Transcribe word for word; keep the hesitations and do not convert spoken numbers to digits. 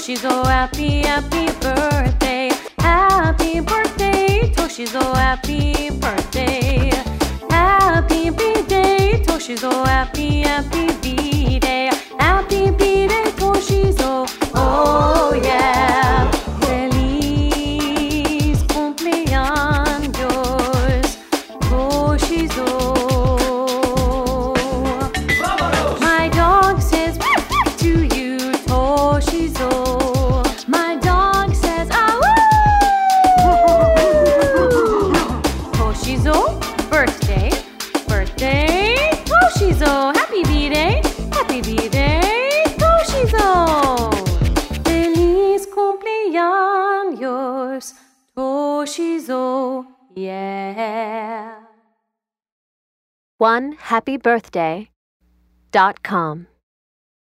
Toshizo, happy, happy birthday. Happy birthday, Toshizo, happy birthday. Happy B-Day, Toshizo, happy, happy B-Day. Happy B-Day, Toshizo, oh yeah. Feliz cumpleaños, Toshizo. My dog says to you, Toshizo. My dog says, ah Toshizo, birthday, birthday, Toshizo. Happy B-Day, happy B-Day, Toshizo. Feliz cumpleaños, Toshizo, yeah. one happy birthday dot com